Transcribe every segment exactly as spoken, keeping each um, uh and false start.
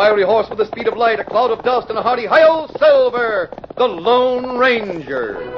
wiry horse with the speed of light, a cloud of dust, and a hearty hi-yo, Silver, the Lone Ranger.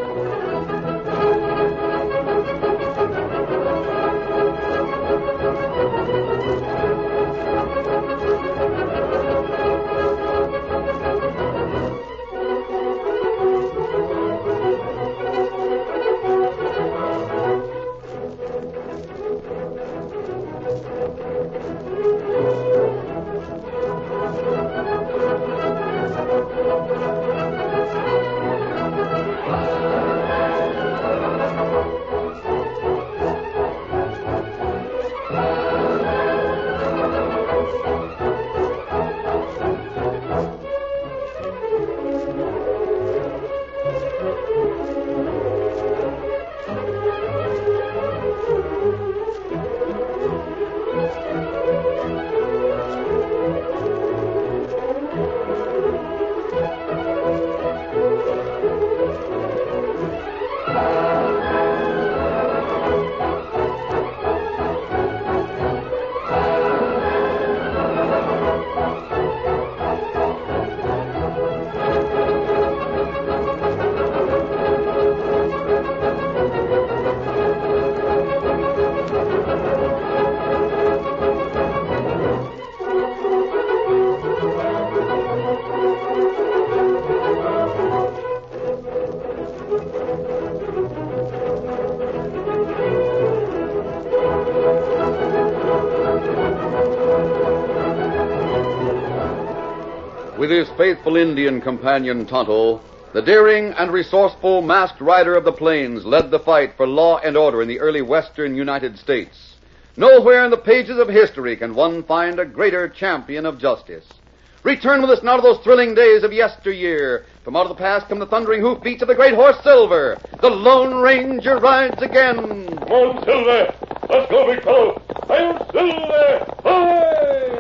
With his faithful Indian companion Tonto, the daring and resourceful masked rider of the plains led the fight for law and order in the early western United States. Nowhere in the pages of history can one find a greater champion of justice. Return with us now to those thrilling days of yesteryear. From out of the past come the thundering hoofbeats of the great horse Silver. The Lone Ranger rides again. Come on, Silver. Let's go, big fellow. Hi-yo, Silver. Hi!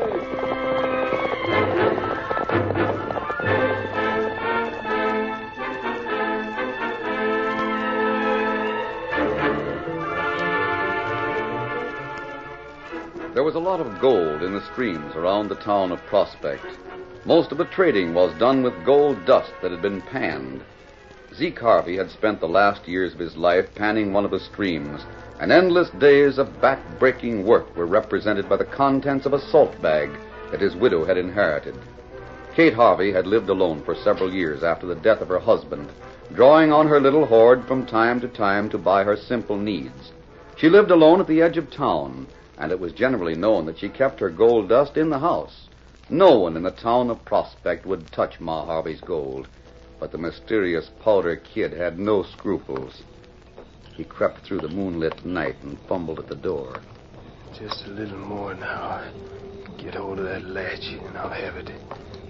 There was a lot of gold in the streams around the town of Prospect. Most of the trading was done with gold dust that had been panned. Zeke Harvey had spent the last years of his life panning one of the streams, and endless days of back-breaking work were represented by the contents of a salt bag that his widow had inherited. Kate Harvey had lived alone for several years after the death of her husband, drawing on her little hoard from time to time to buy her simple needs. She lived alone at the edge of town, and it was generally known that she kept her gold dust in the house. No one in the town of Prospect would touch Ma Harvey's gold, but the mysterious Powder Kid had no scruples. He crept through the moonlit night and fumbled at the door. Just a little more now. Get hold of that latch and I'll have it.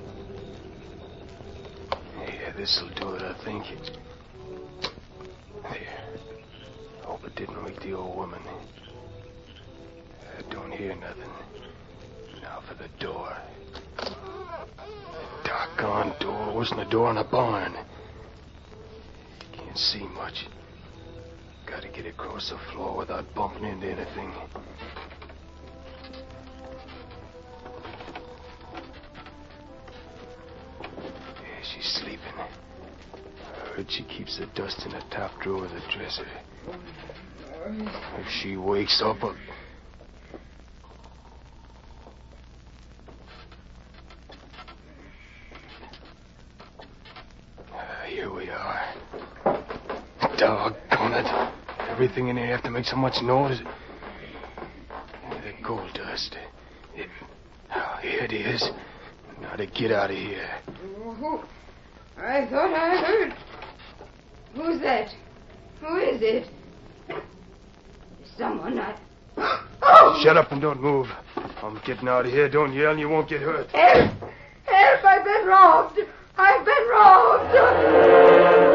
Yeah, this'll do it, I think. There. Hope it didn't wake the old woman. I don't hear nothing. Now for the door. The doggone door wasn't a door in a barn. Can't see much. Gotta get across the floor without bumping into anything. Yeah, she's sleeping. I heard she keeps the dust in the top drawer of the dresser. If she wakes up, I'll... Here we are. Doggone it. Everything in here have to make so much noise. That gold dust. It, oh, here it is. Now to get out of here. Oh, I thought I heard. Who's that? Who is it? Someone I... Oh! Shut up and don't move. I'm getting out of here. Don't yell and you won't get hurt. Help! Help! I've been robbed! I've been robbed!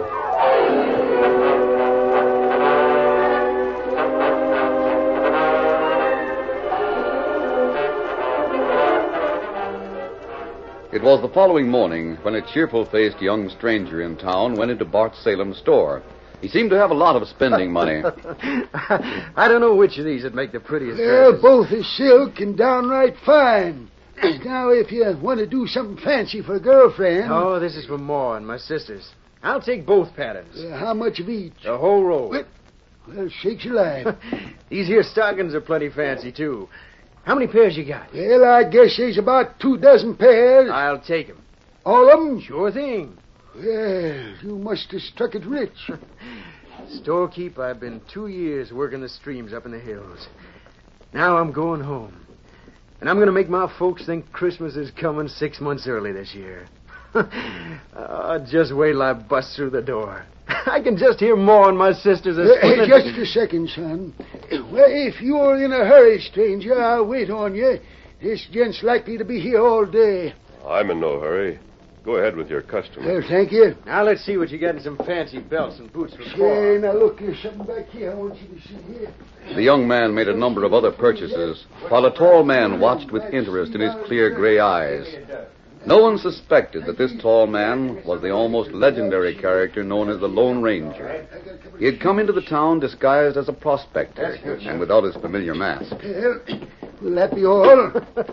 It was the following morning when a cheerful-faced young stranger in town went into Bart Salem's store. He seemed to have a lot of spending money. I don't know which of these would make the prettiest They're dresses. both as silk and downright fine. Now, if you want to do something fancy for a girlfriend... Oh, this is for Ma and my sisters. I'll take both patterns. Uh, how much of each? The whole roll. Well, well shakes your life. These here stockings are plenty fancy, too. How many pairs you got? Well, I guess there's about two dozen pairs. I'll take 'em. All of them? Sure thing. Well, you must have struck it rich. Storekeep, I've been two years working the streams up in the hills. Now I'm going home. And I'm going to make my folks think Christmas is coming six months early this year. Oh, just wait till I bust through the door. I can just hear Ma and my sisters are Uh, squealing. just a second, son. Well, if you're in a hurry, stranger, I'll wait on you. This gent's likely to be here all day. I'm in no hurry. Go ahead with your customer. Well, thank you. Now let's see what you got in some fancy belts and boots for Say, Pa. now look, there's something back here I want you to see here. The young man made a number of other purchases, while a tall man watched with interest in his clear gray eyes. No one suspected that this tall man was the almost legendary character known as the Lone Ranger. He had come into the town disguised as a prospector and without his familiar mask. Well, will that be all?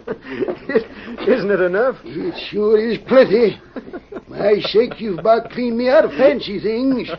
Isn't it enough? It sure is plenty. My sake, you've about cleaned me out of fancy things.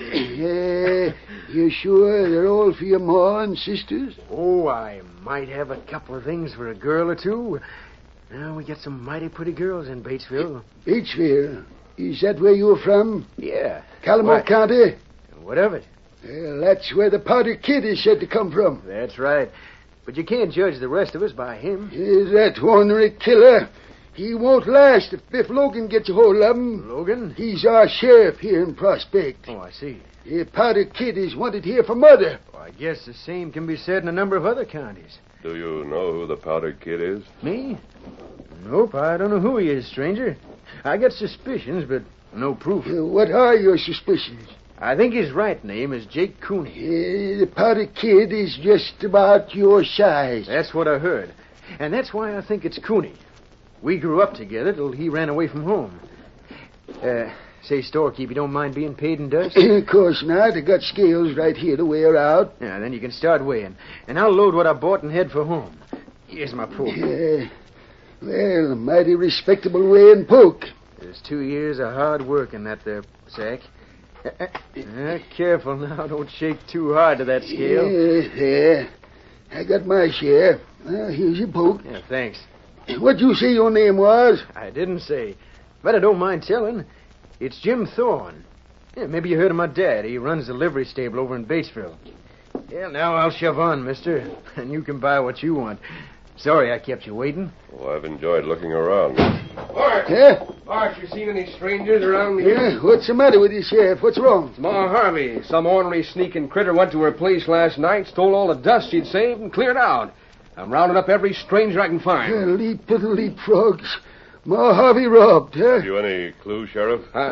Uh, you sure they're all for your ma and sisters? Oh, I might have a couple of things for a girl or two. Now, we get some mighty pretty girls in Batesville. Batesville? Is that where you're from? Yeah. Calamar What? County? What of it? Well, that's where the Powder Kid is said to come from. That's right. But you can't judge the rest of us by him. Is that ornery killer? He won't last if Biff Logan gets a hold of him. Logan? He's our sheriff here in Prospect. Oh, I see. The Powder Kid is wanted here for murder. Well, I guess the same can be said in a number of other counties. Do you know who the Powder Kid is? Me? Nope, I don't know who he is, stranger. I got suspicions, but no proof. Uh, what are your suspicions? I think his right name is Jake Cooney. Uh, the Powder Kid is just about your size. That's what I heard. And that's why I think it's Cooney. We grew up together till he ran away from home. Uh, say, storekeep, you don't mind being paid in dust? Of course not. I got scales right here to wear out. Yeah, then you can start weighing. And I'll load what I bought and head for home. Here's my poke. Uh, well, a mighty respectable weighing poke. There's two years of hard work in that there sack. Uh, uh, careful now. Don't shake too hard to that scale. Yeah, there. I got my share. Well, here's your poke. Yeah, thanks. What'd you say your name was? I didn't say. But I don't mind telling. It's Jim Thorne. Yeah, maybe you heard of my dad. He runs the livery stable over in Batesville. Yeah, now I'll shove on, mister. And you can buy what you want. Sorry I kept you waiting. Oh, I've enjoyed looking around. Bart! Huh? Bart, you seen any strangers around here? Yeah, what's the matter with you, Sheriff? What's wrong? Ma Harvey. Some ornery sneaking critter went to her place last night, stole all the dust she'd saved, and cleared out. I'm rounding up every stranger I can find. Uh, leap of the leapfrogs. Ma Harvey robbed, huh? Have you any clue, Sheriff? Uh,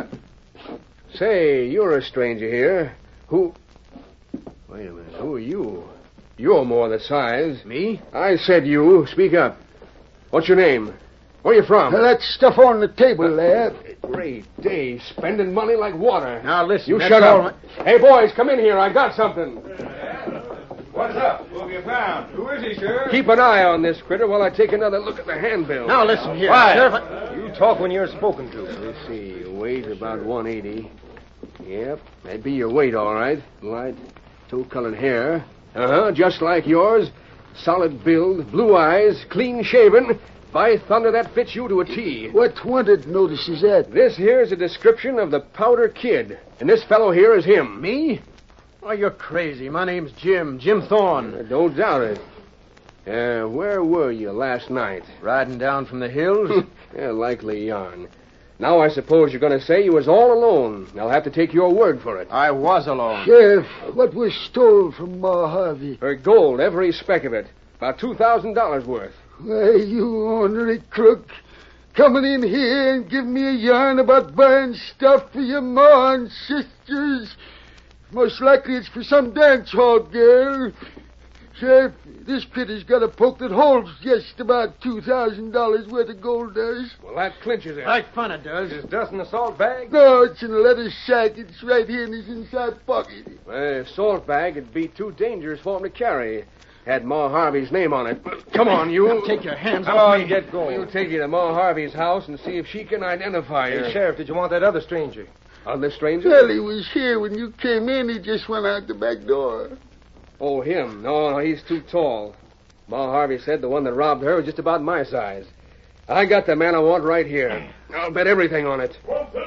say, you're a stranger here. Who... Wait a minute. Who are you? You're more the size. Me? I said you. Speak up. What's your name? Where you from? Well, that stuff on the table there. Great day. Spending money like water. Now listen. You that's shut all up. Hey, boys, come in here. I got something. What's up? Who have you found? Who is he, sir? Keep an eye on this critter while I take another look at the handbill. Now listen here. Quiet. Sheriff. You talk when you're spoken to. Let's see. Weight about one eighty. Yep, that'd be your weight, all right. Light, tow-colored hair. Uh-huh, just like yours. Solid build, blue eyes, clean shaven. By thunder, that fits you to a T. What wanted notice is that? This here's a description of the Powder Kid. And this fellow here is him. Me? Oh, you're crazy. My name's Jim. Jim Thorne. Uh, don't doubt it. Uh, where were you last night? Riding down from the hills? Yeah, likely yarn. Now I suppose you're going to say you was all alone. I'll have to take your word for it. I was alone. Sheriff, what was stole from Ma Harvey? Her gold, every speck of it. About two thousand dollars worth. Why, you ornery crook. Coming in here and giving me a yarn about buying stuff for your ma and sisters. Most likely it's for some dance hall girl. Sheriff, this critter's got a poke that holds just about two thousand dollars worth of gold dust. Well, that clinches it. Like fun it does. Is dust in the salt bag? No, it's in a leather sack. It's right here in his inside pocket. Well, a salt bag would be too dangerous for him to carry. Had Ma Harvey's name on it. Come on, you. Take your hands Come off on, me. get going. We'll take you to Ma Harvey's house and see if she can identify you. Hey, Sheriff, did you want that other stranger? Other stranger? Well, he was here when you came in. He just went out the back door. Oh, him. No, no, he's too tall. Ma Harvey said the one that robbed her was just about my size. I got the man I want right here. I'll bet everything on it.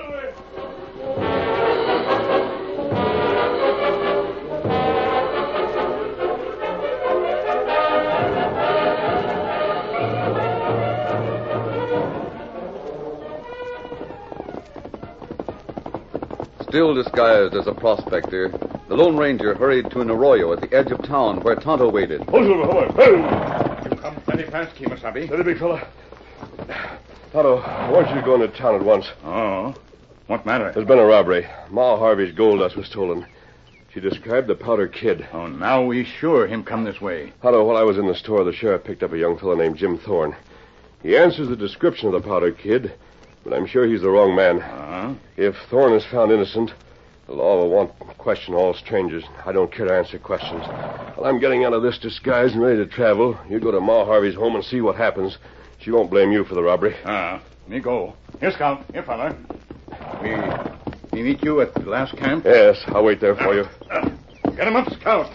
Still disguised as a prospector, the Lone Ranger hurried to an arroyo at the edge of town where Tonto waited. Hold on, hold on. Hey! You come plenty fast, Kemosabe. Steady, big fella. Tonto, I want you to go into town at once. Oh, what matter? There's been a robbery. Ma Harvey's gold dust was stolen. She described the Powder Kid. Oh, now we sure him come this way. Tonto, while I was in the store, the sheriff picked up a young fellow named Jim Thorne. He answers the description of the Powder Kid, but I'm sure he's the wrong man. Uh-huh. If Thorne is found innocent, the law will want to question all strangers. I don't care to answer questions. While I'm getting out of this disguise and ready to travel, you go to Ma Harvey's home and see what happens. She won't blame you for the robbery. Ah, me go. Here, Scout. Here, fella. We, we meet you at the last camp? Yes, I'll wait there for you. Uh, get him up, Scout.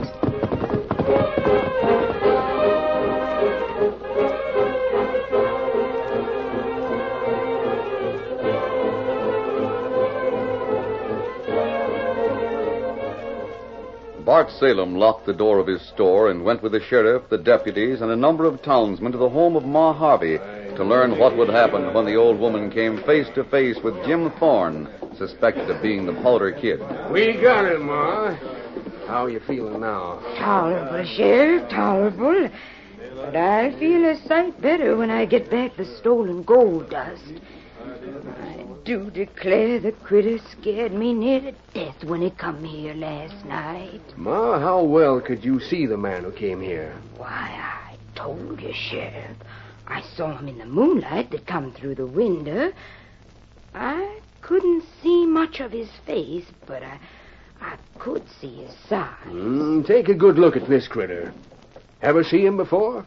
Bart Salem locked the door of his store and went with the sheriff, the deputies, and a number of townsmen to the home of Ma Harvey to learn what would happen when the old woman came face to face with Jim Thorne, suspected of being the Powder Kid. We got him, Ma. How are you feeling now? Tolerable, Sheriff, tolerable. But I feel a sight better when I get back the stolen gold dust. I do declare the critter scared me near to death when he come here last night. Ma, how well could you see the man who came here? Why, I told you, Sheriff. I saw him in the moonlight that come through the window. I couldn't see much of his face, but I, I could see his size. Mm, take a good look at this critter. Ever see him before?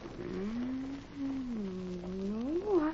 No,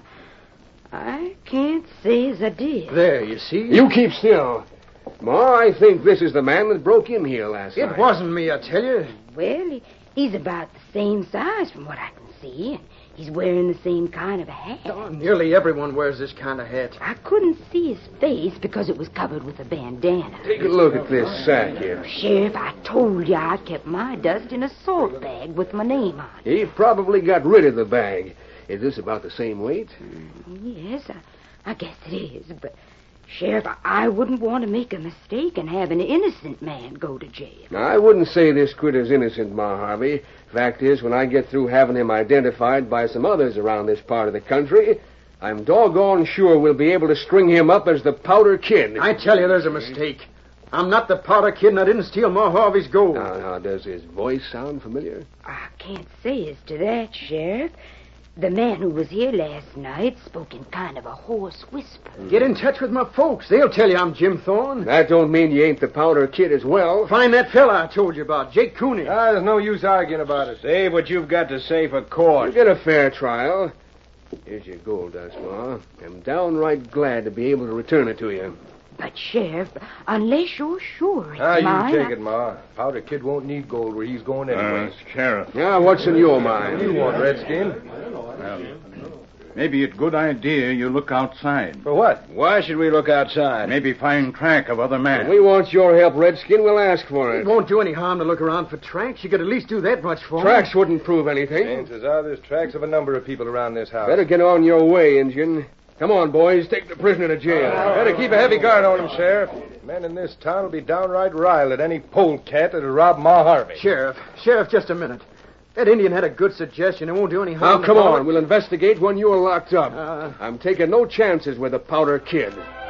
I, I can't say as I did. There, you see? You keep still. Ma, I think this is the man that broke in here last It night. wasn't me, I tell you. Well, he, he's about the same size from what I can see, and he's wearing the same kind of a hat. Oh, nearly everyone wears this kind of hat. I couldn't see his face because it was covered with a bandana. Take a look at this sack here. Sheriff, I told you I kept my dust in a salt bag with my name on it. He probably got rid of the bag. Is this about the same weight? Yes, I, I guess it is, but... Sheriff, I wouldn't want to make a mistake and have an innocent man go to jail. Now, I wouldn't say this critter's innocent, Ma Harvey. Fact is, when I get through having him identified by some others around this part of the country, I'm doggone sure we'll be able to string him up as the Powder Kid. I tell you, there's a mistake. I'm not the Powder Kid, and I didn't steal Ma Harvey's gold. Now, now, does his voice sound familiar? I can't say as to that, Sheriff. The man who was here last night spoke in kind of a hoarse whisper. Get in touch with my folks. They'll tell you I'm Jim Thorne. That don't mean you ain't the Powder Kid as well. Find that fella I told you about, Jake Cooney. Ah, there's no use arguing about it. Save what you've got to say for court. You get a fair trial. Here's your gold dust, Ma. I'm downright glad to be able to return it to you. But, Sheriff, unless you're sure it's Ah, you mine... take I- it, Ma. Powder Kid won't need gold where he's going anyway. Uh, Sheriff. Now, what's in your mind? You want Redskin? Well, maybe it's a good idea you look outside. For what? Why should we look outside? Maybe find track of other men. We want your help, Redskin. We'll ask for It it. won't do any harm to look around for tracks. You could at least do that much for me. Tracks wouldn't prove anything. Chances are there's tracks of a number of people around this house. Better get on your way, Injun. Come on, boys. Take the prisoner to jail. Better keep a heavy guard on him, Sheriff. Men in this town will be downright riled at any polecat that'll rob Ma Harvey. Sheriff, Sheriff, just a minute. That Indian had a good suggestion. It won't do any harm. Now, come to follow on. it. We'll investigate when you are locked up. Uh, I'm taking no chances with the Powder Kid.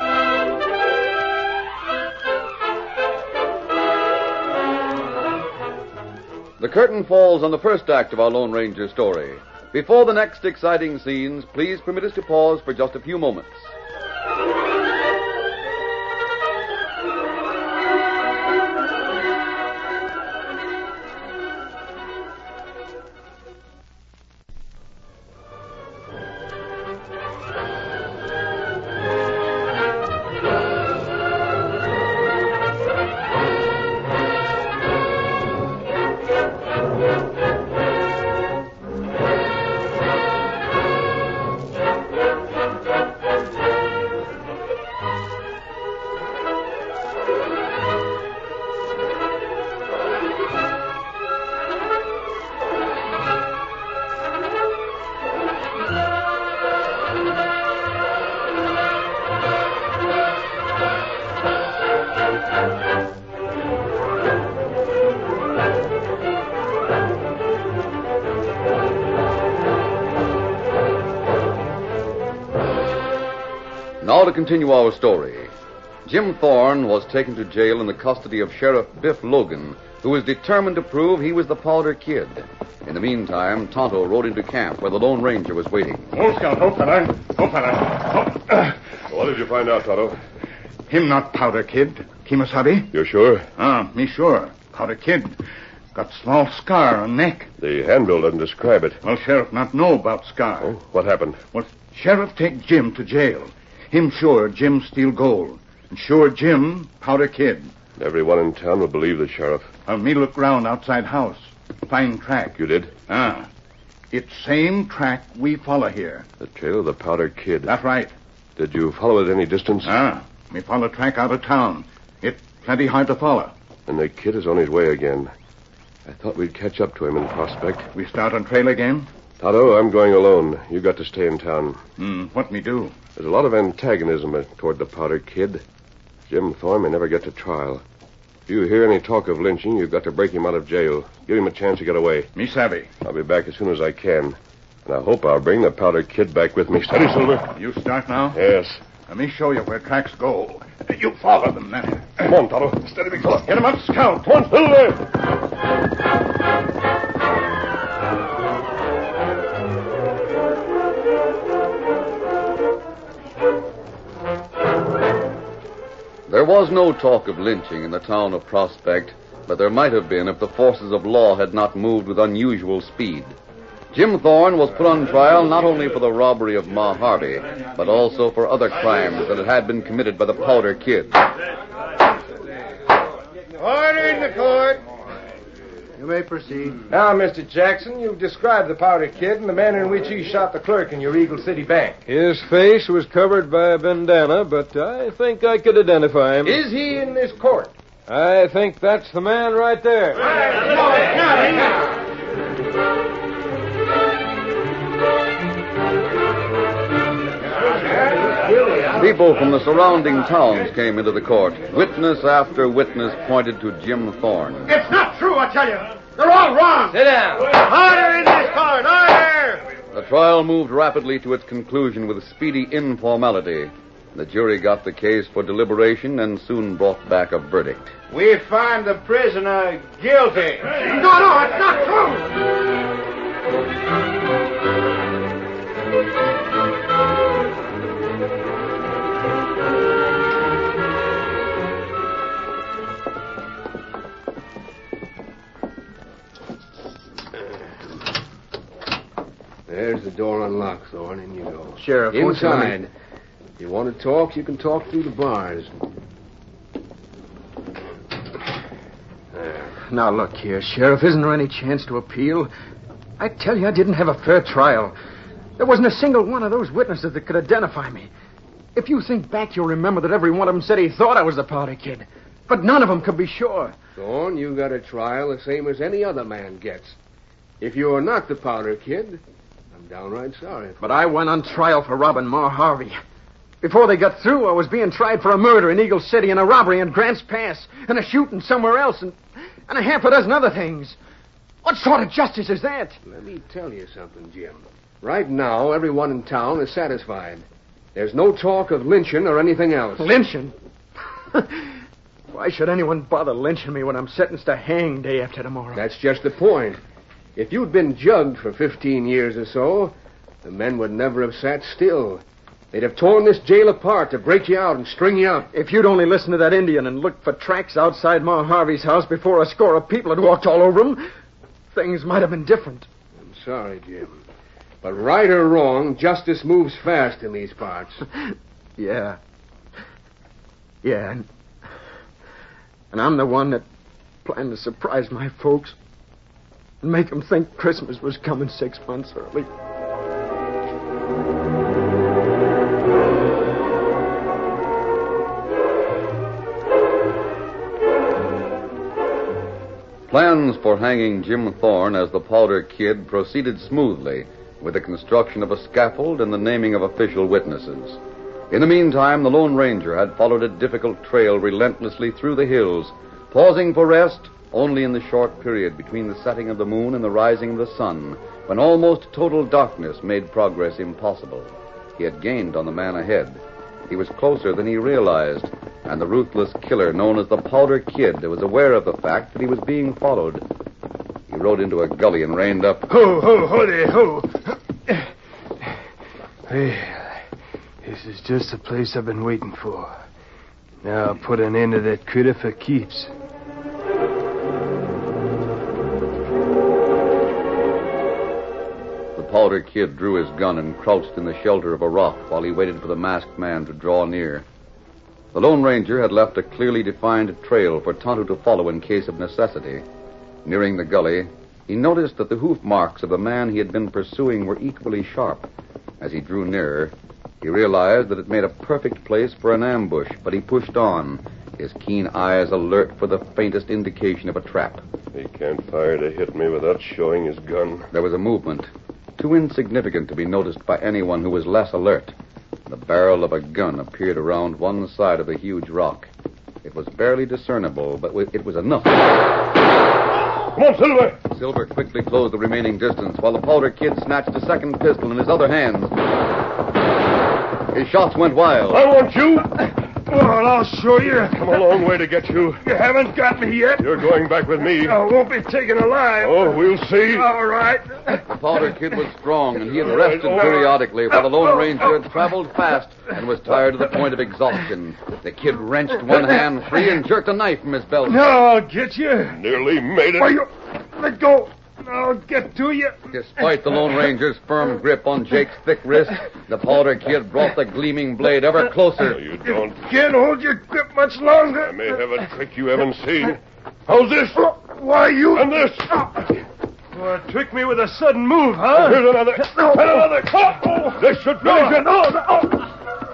The curtain falls on the first act of our Lone Ranger story. Before the next exciting scenes, please permit us to pause for just a few moments. Now to continue our story. Jim Thorne was taken to jail in the custody of Sheriff Biff Logan, who was determined to prove he was the Powder Kid. In the meantime, Tonto rode into camp where the Lone Ranger was waiting. Oh, Scout, oh, fella. Oh, fella. Oh, uh, What did you find out, Tonto? him not Powder Kid. Kimasabi? You're sure? Ah, me sure. Powder Kid. Got small scar on neck. The handbill doesn't describe it. Well, Sheriff not know about scar. Oh, what happened? Well, Sheriff take Jim to jail. Him sure Jim steal gold. And sure Jim Powder Kid. Everyone in town will believe the sheriff. Well, me look round outside house. Find track. You did? Ah. It's same track we follow here. The trail of the Powder Kid. That's right. Did you follow it any distance? Ah. Me follow track out of town. It plenty hard to follow. And the kid is on his way again. I thought we'd catch up to him in Prospect. We start on trail again? Tonto, I'm going alone. You got to stay in town. Hmm. What me do? There's a lot of antagonism toward the Powder Kid. Jim Thorne may never get to trial. If you hear any talk of lynching, you've got to break him out of jail. Give him a chance to get away. Me savvy. I'll be back as soon as I can. And I hope I'll bring the Powder Kid back with me. Steady, Silver. You start now? Yes. Let me show you where tracks go. You follow them then. Come on, Tonto. Steady, big fella. Get him up, Scout. Come on, Silver. There was no talk of lynching in the town of Prospect, but there might have been if the forces of law had not moved with unusual speed. Jim Thorne was put on trial not only for the robbery of Ma Harvey, but also for other crimes that had been committed by the Powder Kid. Order in the court. You may proceed. Now, Mister Jackson, you've described the Powder Kid and the manner in which he shot the clerk in your Eagle City Bank. His face was covered by a bandana, but I think I could identify him. Is he in this court? I think that's the man right there. People from the surrounding towns came into the court. Witness after witness pointed to Jim Thorne. It's not true, I tell you. They're all wrong. Sit down. Order in this court. Order. The trial moved rapidly to its conclusion with speedy informality. The jury got the case for deliberation and soon brought back a verdict. We find the prisoner guilty. No, no, it's not true. There's the door unlocked, Thorne. In you go. Sheriff, won't you let me- Inside. If you want to talk, you can talk through the bars. Now, look here, Sheriff. Isn't there any chance to appeal? I tell you, I didn't have a fair trial. There wasn't a single one of those witnesses that could identify me. If you think back, you'll remember that every one of them said he thought I was the Powder Kid. But none of them could be sure. Thorne, you got a trial the same as any other man gets. If you're not the Powder Kid, I'm downright sorry. But I went on trial for robbing Ma Harvey. Before they got through, I was being tried for a murder in Eagle City and a robbery in Grants Pass and a shooting somewhere else and, and a half a dozen other things. What sort of justice is that? Let me tell you something, Jim. Right now, everyone in town is satisfied. There's no talk of lynching or anything else. Lynching? Why should anyone bother lynching me when I'm sentenced to hang day after tomorrow? That's just the point. If you'd been jugged for fifteen years or so, the men would never have sat still. They'd have torn this jail apart to break you out and string you up. If you'd only listened to that Indian and looked for tracks outside Ma Harvey's house before a score of people had walked all over him, things might have been different. I'm sorry, Jim. But right or wrong, justice moves fast in these parts. Yeah. Yeah, and, and I'm the one that planned to surprise my folks and make them think Christmas was coming six months early. Plans for hanging Jim Thorne as the Powder Kid proceeded smoothly, with the construction of a scaffold and the naming of official witnesses. In the meantime, the Lone Ranger had followed a difficult trail relentlessly through the hills, pausing for rest only in the short period between the setting of the moon and the rising of the sun, when almost total darkness made progress impossible. He had gained on the man ahead. He was closer than he realized, and the ruthless killer known as the Powder Kid was aware of the fact that he was being followed. He rode into a gully and reined up. Ho, ho, ho there, ho. Well, this is just the place I've been waiting for. Now I'll put an end to that critter for keeps. The Powder Kid drew his gun and crouched in the shelter of a rock while he waited for the masked man to draw near. The Lone Ranger had left a clearly defined trail for Tonto to follow in case of necessity. Nearing the gully, he noticed that the hoof marks of the man he had been pursuing were equally sharp. As he drew nearer, he realized that it made a perfect place for an ambush, but he pushed on, his keen eyes alert for the faintest indication of a trap. He can't fire to hit me without showing his gun. There was a movement, too insignificant to be noticed by anyone who was less alert. The barrel of a gun appeared around one side of the huge rock. It was barely discernible, but it was enough. Come on, Silver! Silver quickly closed the remaining distance, while the Powder Kid snatched a second pistol in his other hand. His shots went wild. I want you! Well, I'll show you. Come a long way to get you. You haven't got me yet. You're going back with me. I won't be taken alive. Oh, we'll see. All right. The Powder Kid was strong, and he had rested periodically, while the Lone Ranger had traveled fast and was tired to the point of exhaustion. The Kid wrenched one hand free and jerked a knife from his belt. No, I'll get you. Nearly made it. Why, you... Let go. I'll get to you. Despite the Lone Ranger's firm grip on Jake's thick wrist, the Powder Kid brought the gleaming blade ever closer. No, you don't. Can't hold your grip much longer. I may have a trick you haven't seen. How's this? Why, you... And this. Well, trick me with a sudden move, huh? Here's another. And another. Oh, this should finish it. No, no.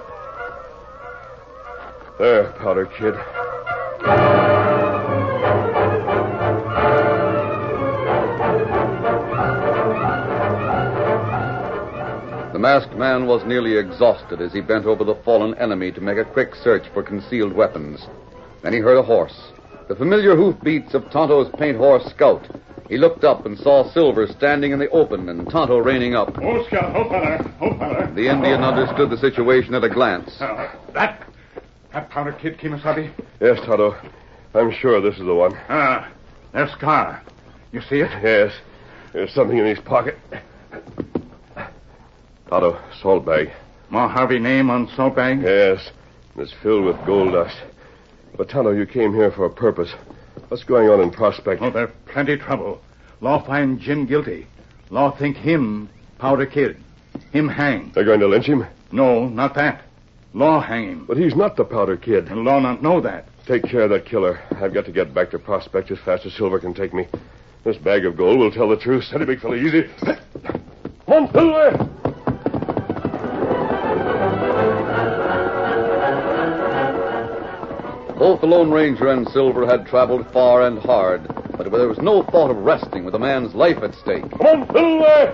There, Powder Kid. The masked man was nearly exhausted as he bent over the fallen enemy to make a quick search for concealed weapons. Then he heard a horse, the familiar hoofbeats of Tonto's paint horse Scout. He looked up and saw Silver standing in the open and Tonto reining up. Oh, Scout, oh, feller, oh, feller. The Indian understood the situation at a glance. Uh, that, that Powder Kid, Kemosabe? Yes, Tonto. I'm sure this is the one. Ah, there's Scar. You see it? Yes. There's something in his pocket. Tonto, salt bag. Ma Harvey name on salt bag? Yes. It's filled with gold dust. But, Tonto, you came here for a purpose. What's going on in Prospect? Oh, there's plenty trouble. Law find Jim guilty. Law think him Powder Kid. Him hang. They're going to lynch him? No, not that. Law hang him. But he's not the Powder Kid. And Law not know that. Take care of that killer. I've got to get back to Prospect as fast as Silver can take me. This bag of gold will tell the truth. Steady, big fella, easy. Come on, Silver! Both the Lone Ranger and Silver had traveled far and hard, but there was no thought of resting with a man's life at stake. Come on, Silver!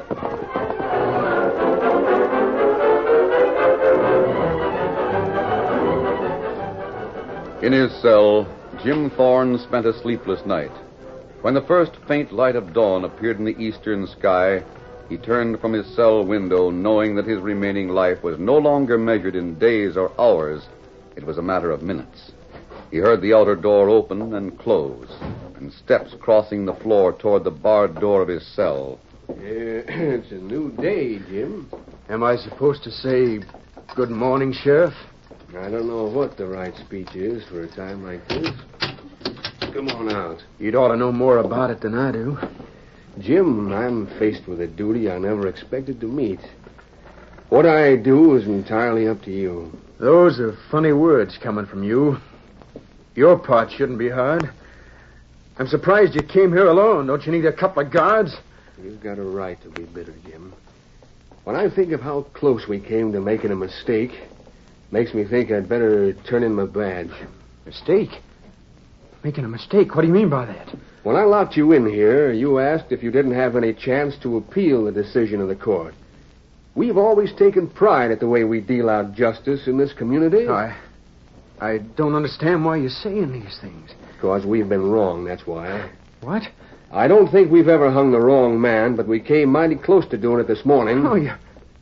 In his cell, Jim Thorne spent a sleepless night. When the first faint light of dawn appeared in the eastern sky, he turned from his cell window knowing that his remaining life was no longer measured in days or hours. It was a matter of minutes. He heard the outer door open and close, and steps crossing the floor toward the barred door of his cell. Yeah, it's a new day, Jim. Am I supposed to say good morning, Sheriff? I don't know what the right speech is for a time like this. Come on out. You'd ought to know more about it than I do. Jim, I'm faced with a duty I never expected to meet. What I do is entirely up to you. Those are funny words coming from you. Your part shouldn't be hard. I'm surprised you came here alone. Don't you need a couple of guards? You've got a right to be bitter, Jim. When I think of how close we came to making a mistake, makes me think I'd better turn in my badge. Mistake? Making a mistake? What do you mean by that? When I locked you in here, you asked if you didn't have any chance to appeal the decision of the court. We've always taken pride at the way we deal out justice in this community. I... I don't understand why you're saying these things. Because we've been wrong, that's why. What? I don't think we've ever hung the wrong man, but we came mighty close to doing it this morning. Oh, you...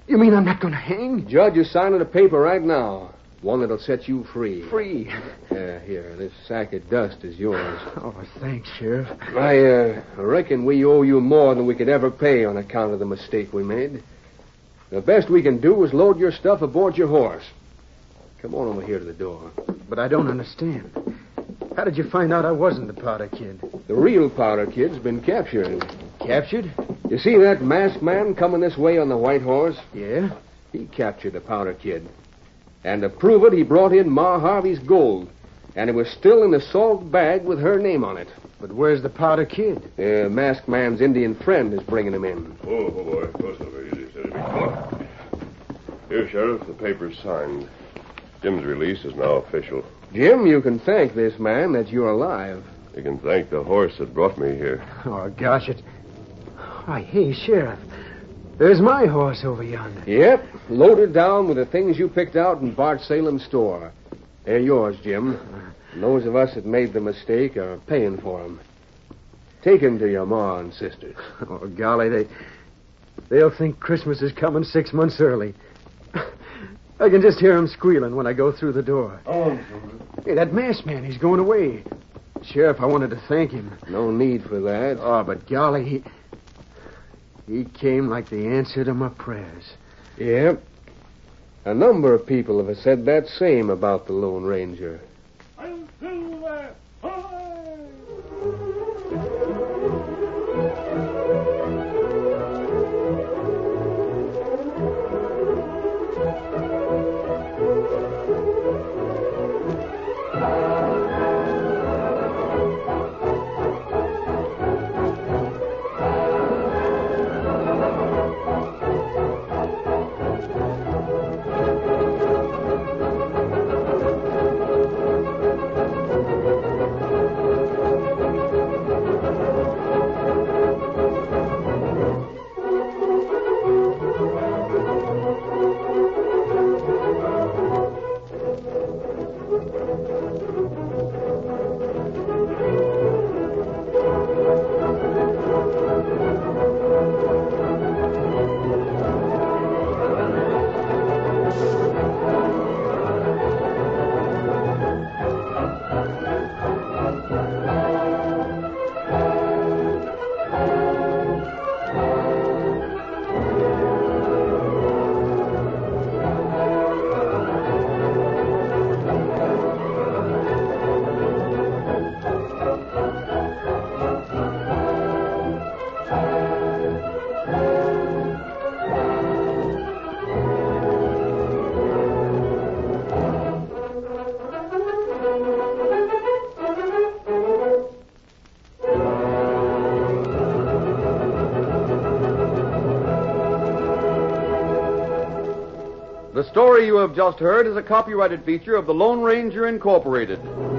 You mean I'm not going to hang? Judge is signing a paper right now. One that'll set you free. Free? Uh, here, this sack of dust is yours. Oh, thanks, Sheriff. I uh, reckon we owe you more than we could ever pay on account of the mistake we made. The best we can do is load your stuff aboard your horse. Come on over here to the door. But I don't understand. How did you find out I wasn't the Powder Kid? The real Powder Kid's been captured. Captured? You see that masked man coming this way on the white horse? Yeah? He captured the Powder Kid. And to prove it, he brought in Ma Harvey's gold. And it was still in the salt bag with her name on it. But where's the Powder Kid? The masked man's Indian friend is bringing him in. Oh, oh boy. Close over easy. Steady, big fella. Here, Sheriff, the paper's signed. Jim's release is now official. Jim, you can thank this man that you're alive. You can thank the horse that brought me here. Oh, gosh, it... Why, hey, Sheriff. There's my horse over yonder. Yep, loaded down with the things you picked out in Bart Salem's store. They're yours, Jim. And those of us that made the mistake are paying for them. Take him to your ma and sisters. Oh, golly, they... They'll think Christmas is coming six months early. I can just hear him squealing when I go through the door. Oh. Hey, that masked man, he's going away. Sheriff, I wanted to thank him. No need for that. Oh, but golly, he... He came like the answer to my prayers. Yep. A number of people have said that same about the Lone Ranger. The story you have just heard is a copyrighted feature of the Lone Ranger Incorporated.